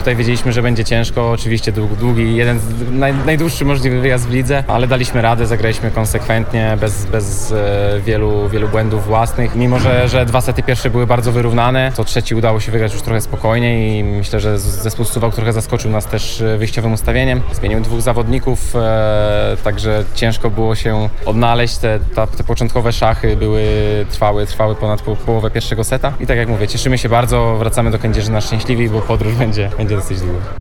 Tutaj wiedzieliśmy, że będzie ciężko, oczywiście długi, jeden z najdłuższy możliwy wyjazd w lidze, ale daliśmy radę, zagraliśmy konsekwentnie, bez wielu błędów własnych. Mimo, że dwa sety pierwsze były bardzo wyrównane, to trzeci udało się wygrać już trochę spokojniej i myślę, że zespół Suwałk trochę zaskoczył nas też wyjściowym ustawieniem. Zmienił dwóch zawodników, także ciężko było się odnaleźć. Te początkowe szachy trwały ponad połowę pierwszego seta i tak jak mówię, cieszymy się bardzo, wracamy do Kędzierzyn szczęśliwi, bo podróż będzie dosyć długa.